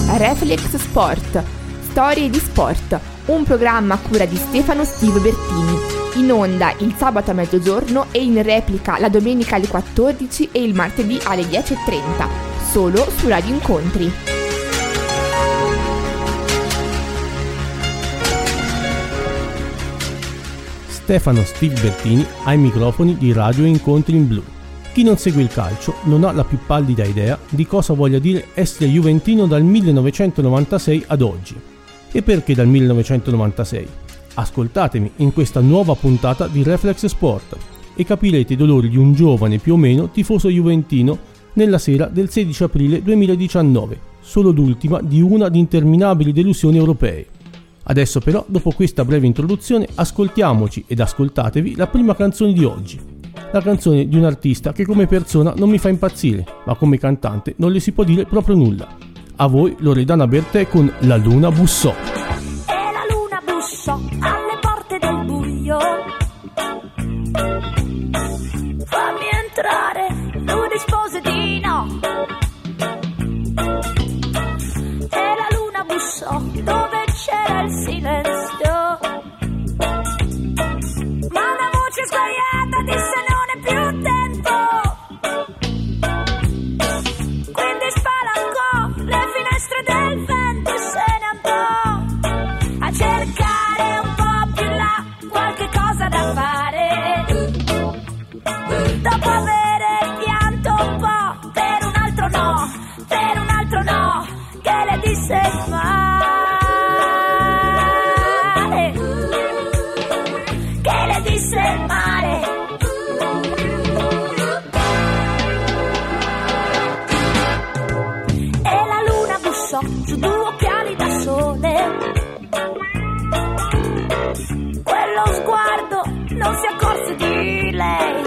Reflex Sport, storie di sport, un programma a cura di Stefano Steve Bertini, in onda il sabato a mezzogiorno e in replica la domenica alle 14 e il martedì alle 10:30, solo su Radio Incontri. Stefano Steve Bertini ai microfoni di Radio Incontri in Blu. Chi non segue il calcio non ha la più pallida idea di cosa voglia dire essere juventino dal 1996 ad oggi. E perché dal 1996? Ascoltatemi in questa nuova puntata di Reflex Sport e capirete i dolori di un giovane più o meno tifoso juventino nella sera del 16 aprile 2019, solo l'ultima di una di interminabili delusioni europee. Adesso però, dopo questa breve introduzione, ascoltiamoci ed ascoltatevi la prima canzone di oggi. La canzone di un artista che come persona non mi fa impazzire, ma come cantante non le si può dire proprio nulla. A voi Loredana Bertè con La luna bussò. E la luna bussò alle porte del buio. Fammi entrare, lui rispose di no. E la luna bussò dove c'era il silenzio. Ma una voce sguaiata disse non è più tempo. Quindi spalancò le finestre del vento e se ne andò a cercare un po' più là qualche cosa da fare. Dopo avere pianto un po' per un altro no, che le disse male, che le disse male. E la luna bussò su due occhiali da sole. Quello sguardo non si accorse di lei.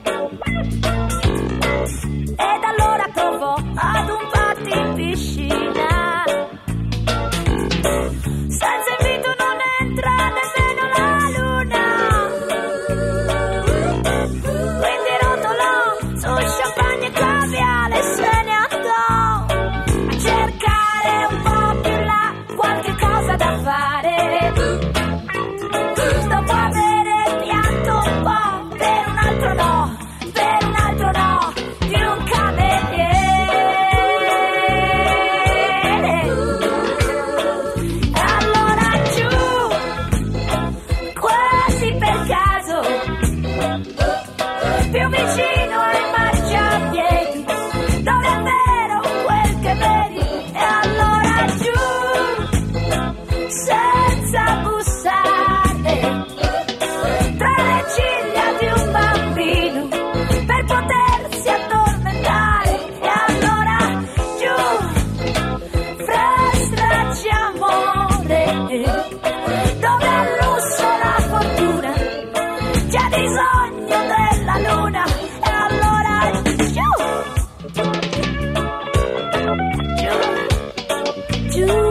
Ed allora provò ad un party in piscina. Senza invito non entra nemmeno la luna. Quindi rotolò su champagne e caviale e se ne andò a cercare un po' più là qualche cosa da fare. Dopo avere pianto un po' per un altro no, di un cameriere. Allora giù, quasi per caso, più vicino ai marciapiedi, dove è vero quel che vedi. E allora giù, senza bussare, tra le ciglia di un bambino, per potersi addormentare. E allora giù, fra stracci amore, dove al lusso la fortuna c'è bisogno della luna. E allora giù, giù, giù.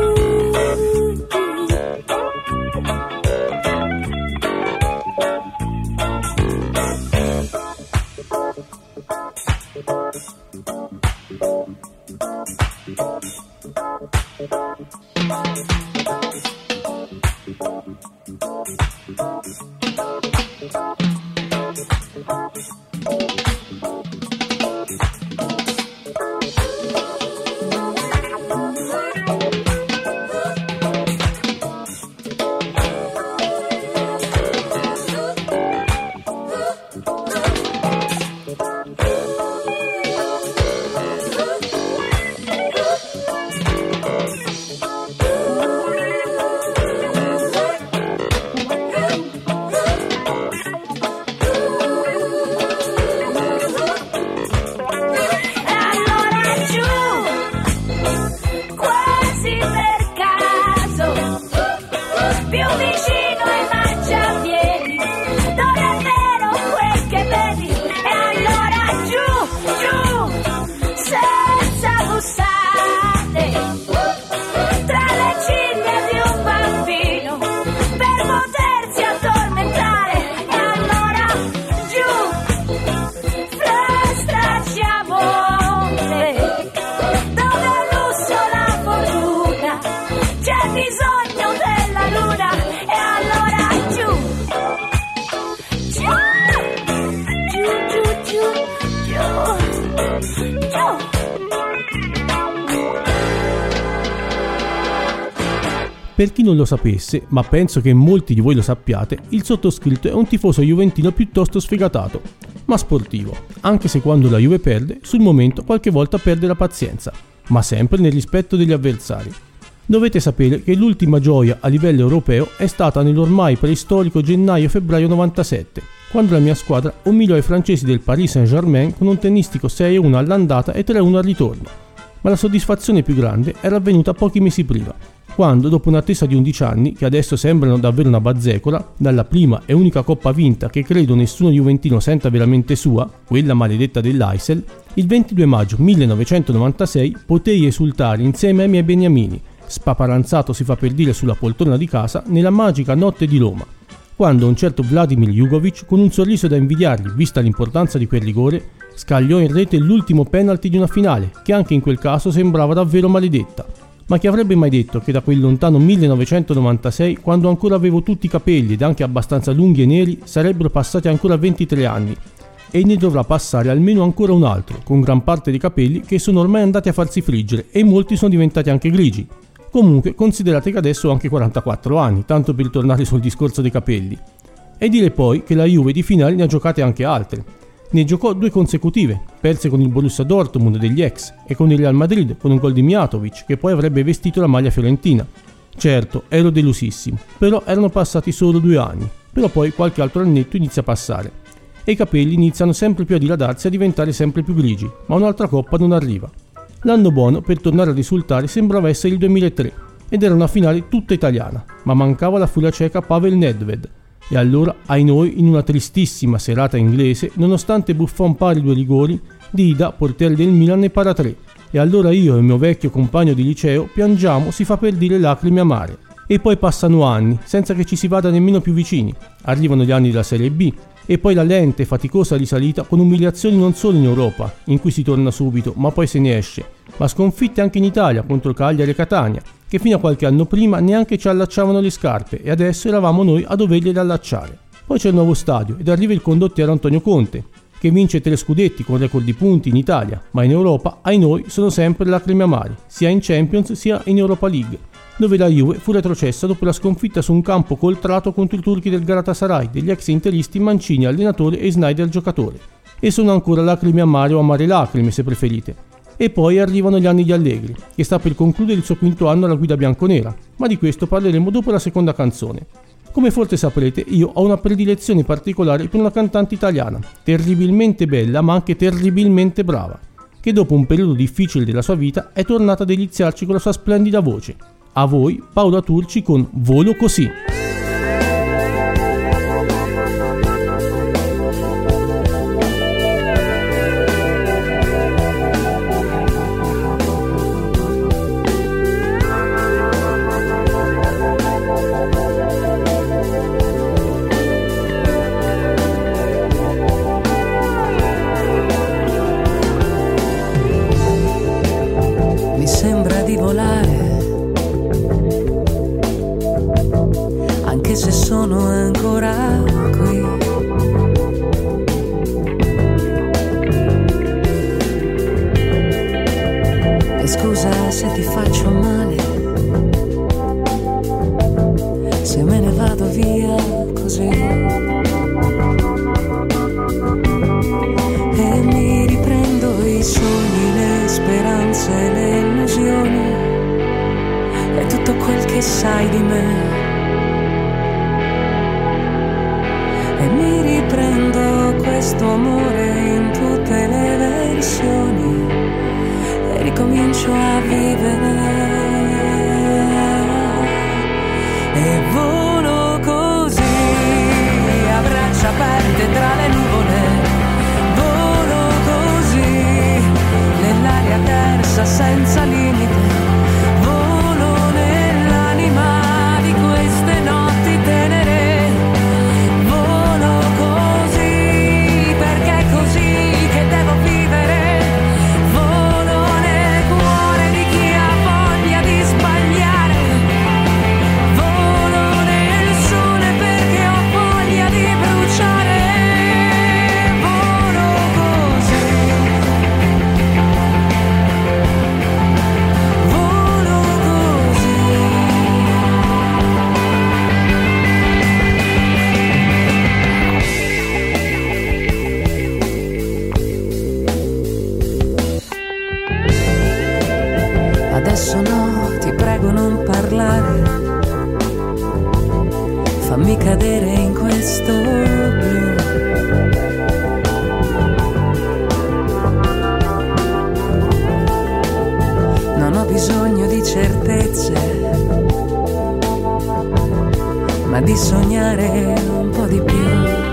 Per chi non lo sapesse, ma penso che molti di voi lo sappiate, il sottoscritto è un tifoso juventino piuttosto sfegatato, ma sportivo, anche se quando la Juve perde, sul momento qualche volta perde la pazienza, ma sempre nel rispetto degli avversari. Dovete sapere che l'ultima gioia a livello europeo è stata nell'ormai preistorico gennaio-febbraio 97, quando la mia squadra umiliò i francesi del Paris Saint-Germain con un tennistico 6-1 all'andata e 3-1 al ritorno. Ma la soddisfazione più grande era avvenuta pochi mesi prima, quando, dopo un'attesa di 11 anni, che adesso sembrano davvero una bazzecola, dalla prima e unica coppa vinta che credo nessuno juventino senta veramente sua, quella maledetta dell'Aisel, il 22 maggio 1996 potei esultare insieme ai miei beniamini, spaparanzato si fa per dire sulla poltrona di casa, nella magica notte di Roma, quando un certo Vladimir Jugovic, con un sorriso da invidiargli vista l'importanza di quel rigore, scagliò in rete l'ultimo penalty di una finale, che anche in quel caso sembrava davvero maledetta. Ma chi avrebbe mai detto che da quel lontano 1996, quando ancora avevo tutti i capelli ed anche abbastanza lunghi e neri, sarebbero passati ancora 23 anni, e ne dovrà passare almeno ancora un altro, con gran parte dei capelli che sono ormai andati a farsi friggere e molti sono diventati anche grigi. Comunque considerate che adesso ho anche 44 anni, tanto per tornare sul discorso dei capelli. E dire poi che la Juve di finali ne ha giocate anche altre. Ne giocò 2 consecutive, perse con il Borussia Dortmund degli ex e con il Real Madrid con un gol di Mijatovic che poi avrebbe vestito la maglia fiorentina. Certo, ero delusissimo, però erano passati solo 2 anni, però poi qualche altro annetto inizia a passare e i capelli iniziano sempre più a diladarsi e a diventare sempre più grigi, ma un'altra coppa non arriva. L'anno buono per tornare a risultare sembrava essere il 2003 ed era una finale tutta italiana, ma mancava la furia ceca Pavel Nedved. E allora, ai noi, in una tristissima serata inglese, nonostante Buffon pari 2 rigori, Dida, portiere del Milan, ne para 3. E allora io e il mio vecchio compagno di liceo piangiamo, si fa per dire, lacrime amare. E poi passano anni, senza che ci si vada nemmeno più vicini. Arrivano gli anni della Serie B, e poi la lenta e faticosa risalita con umiliazioni non solo in Europa, in cui si torna subito, ma poi se ne esce, ma sconfitte anche in Italia contro Cagliari e Catania, che fino a qualche anno prima neanche ci allacciavano le scarpe e adesso eravamo noi a dovergliele allacciare. Poi c'è il nuovo stadio ed arriva il condottiero Antonio Conte, che vince 3 scudetti con record di punti in Italia, ma in Europa, ai noi, sono sempre lacrime amare, sia in Champions sia in Europa League, dove la Juve fu retrocessa dopo la sconfitta su un campo coltrato contro i turchi del Galatasaray, degli ex interisti Mancini allenatore e Sneijder giocatore. E sono ancora lacrime amare o amare lacrime se preferite. E poi arrivano gli anni di Allegri, che sta per concludere il suo 5º anno alla guida bianconera, ma di questo parleremo dopo la seconda canzone. Come forse saprete, io ho una predilezione particolare per una cantante italiana, terribilmente bella ma anche terribilmente brava, che dopo un periodo difficile della sua vita è tornata a deliziarci con la sua splendida voce. A voi Paola Turci con Volo così. Mi sembra di volare, anche se sono ancora qui. E scusa se ti faccio male, se me ne vado via così. E mi riprendo i sogni, le speranze, le illusioni e tutto quel che sai di me. E mi riprendo questo amore in tutte le versioni e ricomincio a vivere. E volo così, a braccia aperte tra le nuvole. Volo così, nell'aria tersa senza limite. Volo nell'anima di queste notti tenere. Volo Adesso no, ti prego non parlare, fammi cadere in questo blu. Non ho bisogno di certezze, ma di sognare un po' di più.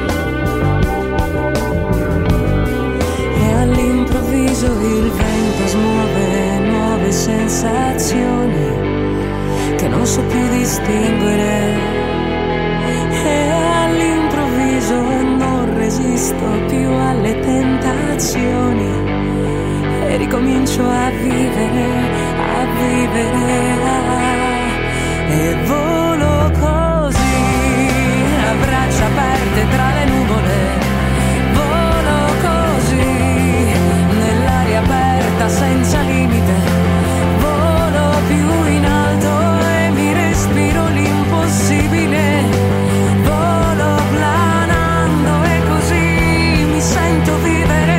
E all'improvviso il vento smuove nuove sensazioni che non so più distinguere. E all'improvviso non resisto più alle tentazioni e ricomincio a vivere, e volo così, a braccia aperte tra le nuvole, volo così, nell'aria aperta senza limite, volo più in alto e mi respiro l'impossibile, volo planando e così mi sento vivere.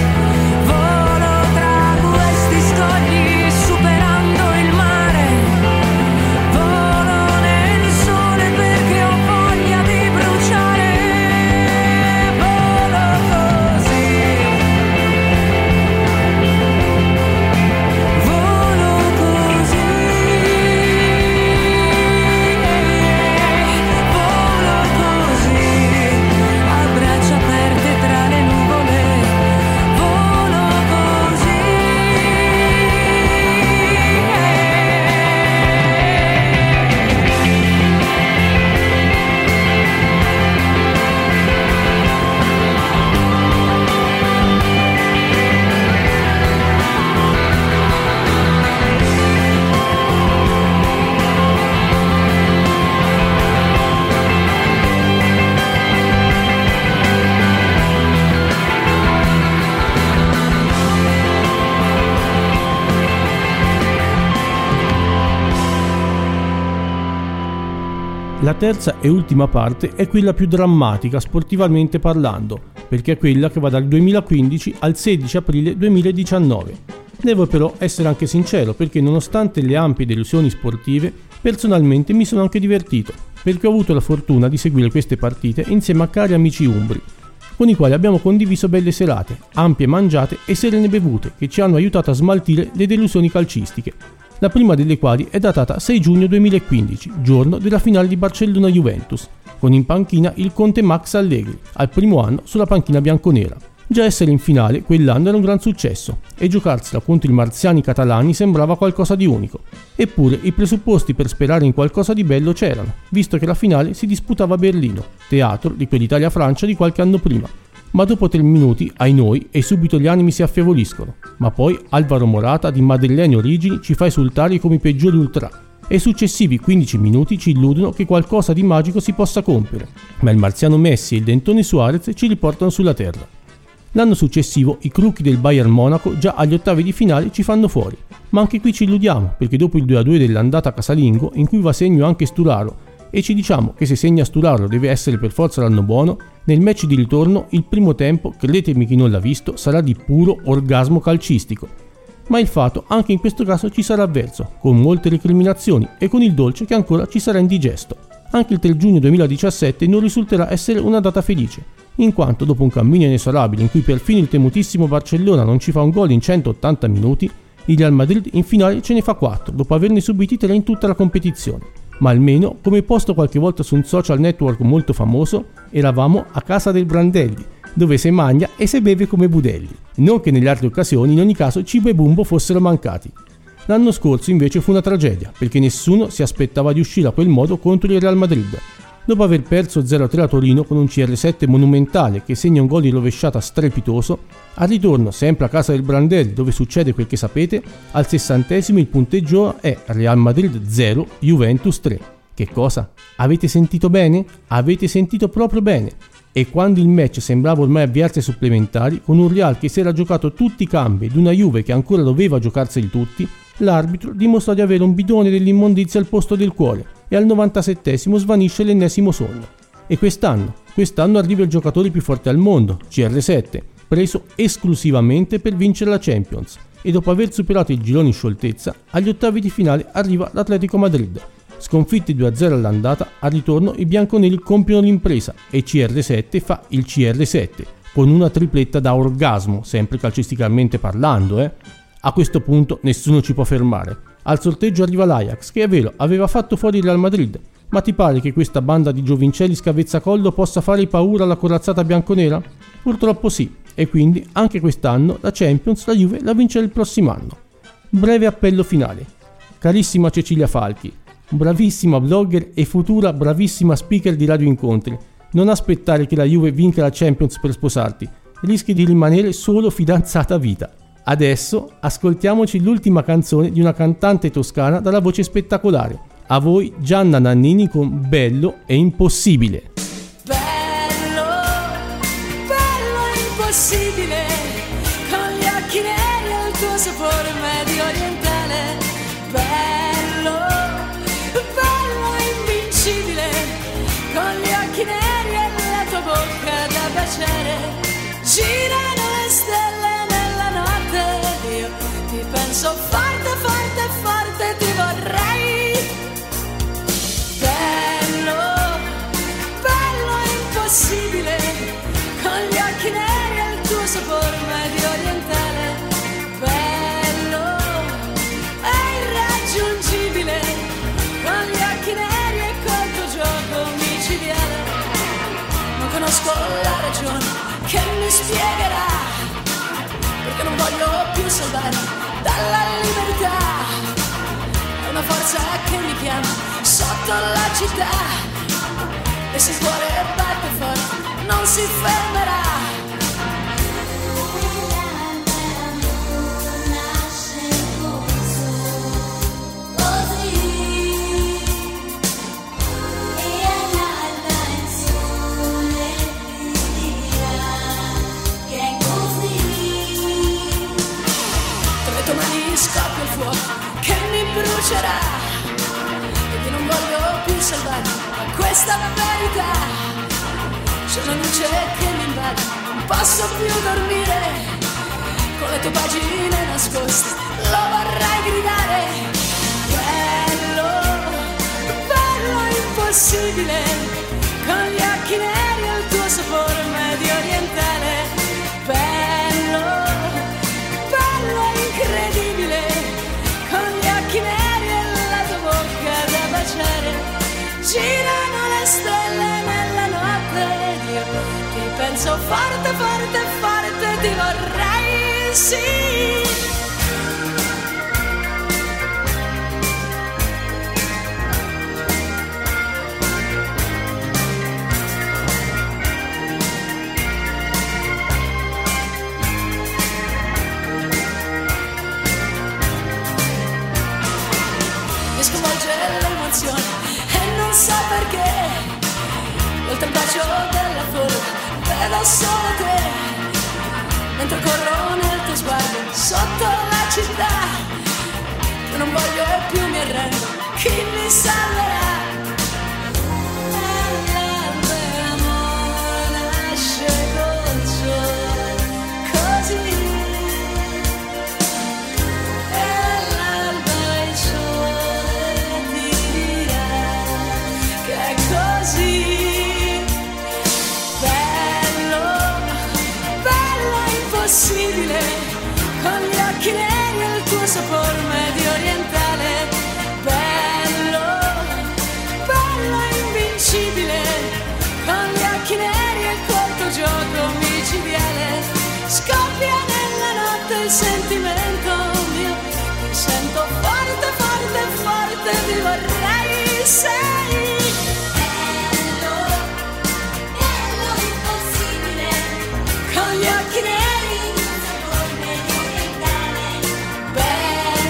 La terza e ultima parte è quella più drammatica sportivamente parlando, perché è quella che va dal 2015 al 16 aprile 2019. Devo però essere anche sincero, perché nonostante le ampie delusioni sportive, personalmente mi sono anche divertito, perché ho avuto la fortuna di seguire queste partite insieme a cari amici umbri, con i quali abbiamo condiviso belle serate, ampie mangiate e serene bevute che ci hanno aiutato a smaltire le delusioni calcistiche. La prima delle quali è datata 6 giugno 2015, giorno della finale di Barcellona-Juventus, con in panchina il conte Max Allegri, al primo anno sulla panchina bianconera. Già essere in finale quell'anno era un gran successo e giocarsela contro i marziani catalani sembrava qualcosa di unico. Eppure i presupposti per sperare in qualcosa di bello c'erano, visto che la finale si disputava a Berlino, teatro di quell'Italia-Francia di qualche anno prima. Ma dopo 3 minuti, ai noi, e subito gli animi si affievoliscono. Ma poi Alvaro Morata, di madrilene origini, ci fa esultare come i peggiori ultra. E i successivi 15 minuti ci illudono che qualcosa di magico si possa compiere. Ma il marziano Messi e il dentone Suarez ci riportano sulla terra. L'anno successivo i crocchi del Bayern Monaco già agli ottavi di finale ci fanno fuori. Ma anche qui ci illudiamo, perché dopo il 2-2 dell'andata casalingo, in cui va segno anche Sturaro, e ci diciamo che se segna Sturaro deve essere per forza l'anno buono, nel match di ritorno il primo tempo, credetemi chi non l'ha visto, sarà di puro orgasmo calcistico. Ma il fato anche in questo caso ci sarà avverso, con molte recriminazioni e con il dolce che ancora ci sarà indigesto. Anche il 3 giugno 2017 non risulterà essere una data felice, in quanto dopo un cammino inesorabile in cui perfino il temutissimo Barcellona non ci fa un gol in 180 minuti, il Real Madrid in finale ce ne fa 4 dopo averne subiti 3 in tutta la competizione. Ma almeno, come posto qualche volta su un social network molto famoso, eravamo a casa del Brandelli, dove si mangia e si beve come budelli. Non che nelle altre occasioni in ogni caso cibo e bumbo fossero mancati. L'anno scorso invece fu una tragedia, perché nessuno si aspettava di uscire a quel modo contro il Real Madrid. Dopo aver perso 0-3 a Torino con un CR7 monumentale che segna un gol di rovesciata strepitoso, al ritorno sempre a casa del Brandelli, dove succede quel che sapete, al 60° il punteggio è Real Madrid 0, Juventus 3. Che cosa? Avete sentito bene? Avete sentito proprio bene! E quando il match sembrava ormai avviarsi ai supplementari, con un Real che si era giocato tutti i cambi ed una Juve che ancora doveva giocarseli tutti, l'arbitro dimostrò di avere un bidone dell'immondizia al posto del cuore e al 97° svanisce l'ennesimo sogno. E quest'anno arriva il giocatore più forte al mondo, CR7, preso esclusivamente per vincere la Champions. e dopo aver superato il girone in scioltezza, agli ottavi di finale arriva l'Atletico Madrid. Sconfitti 2-0 all'andata, al ritorno i bianconeri compiono l'impresa e CR7 fa il CR7, con una tripletta da orgasmo, sempre calcisticamente parlando. A questo punto nessuno ci può fermare. Al sorteggio arriva l'Ajax, che è vero, aveva fatto fuori il Real Madrid, ma ti pare che questa banda di giovincelli scavezzacollo possa fare paura alla corazzata bianconera? Purtroppo sì, e quindi anche quest'anno la Champions la Juve la vincerà il prossimo anno. Breve appello finale. Carissima Cecilia Falchi, bravissima blogger e futura bravissima speaker di Radio Incontri, non aspettare che la Juve vinca la Champions per sposarti, rischi di rimanere solo fidanzata a vita. Adesso ascoltiamoci l'ultima canzone di una cantante toscana dalla voce spettacolare. A voi Gianna Nannini con Bello e Impossibile. Bello, bello e impossibile, con gli occhi neri e il tuo sapore medio orientale. Bello, bello e invincibile, con gli occhi neri e la tua bocca da baciare. Girano le stelle nella notte, io ti penso forte, forte, forte, ti vorrei. Bello, bello e impossibile, con gli occhi neri e il tuo sapore medio orientale. Bello e irraggiungibile, con gli occhi neri e col tuo gioco micidiale. Non conosco la ragione che mi spiegherà perché non voglio più salvare dalla libertà. È una forza che mi chiama sotto la città, e se il cuore batte forte non si fermerà. Scoppia il fuoco che mi brucerà, perché non voglio più salvare ma questa verità. C'è una luce che mi invade, non posso più dormire, con le tue pagine nascoste lo vorrei gridare. Bello, bello impossibile, con gli occhi neri e il tuo sapore medio orientale. Bello, bello incredibile, con gli occhi neri e la tua bocca da baciare. Girano le stelle nella notte ed io ti penso forte, forte, forte, ti vorrei, sì. E non so perché, oltre il bacio della folla vedo solo te, mentre corro nel tuo sguardo sotto la città. Io non voglio più, mi arrendo, chi mi salverà? L'amore nasce col sole, così. Possibile, con gli occhi neri e il tuo sapore medio orientale. Bello, bello invincibile, con gli occhi neri e col tuo gioco micidiale. Scoppia nella notte il sentimento mio, ti sento forte, forte, forte, ti vorrei, sei. Bello, bello impossibile, con gli occhi neri.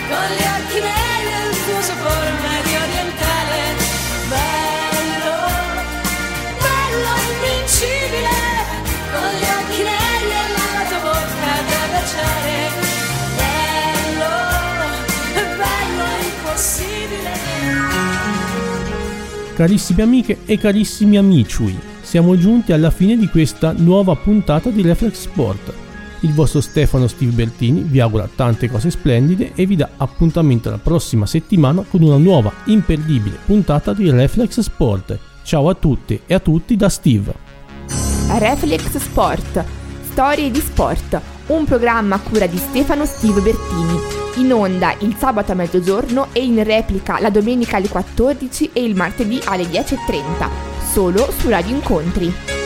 con gli occhi neri e il tuo sapore medio orientale. Bello, bello invincibile, con gli occhi neri e la tua bocca da baciare. Bello, bello impossibile. Carissime amiche e carissimi amici, siamo giunti alla fine di questa nuova puntata di Reflex Sport. Il vostro Stefano Steve Bertini vi augura tante cose splendide e vi dà appuntamento la prossima settimana con una nuova imperdibile puntata di Reflex Sport. Ciao a tutte e a tutti da Steve. Reflex Sport, storie di sport, un programma a cura di Stefano Steve Bertini, in onda il sabato a mezzogiorno e in replica la domenica alle 14 e il martedì alle 10:30, solo su Radio Incontri.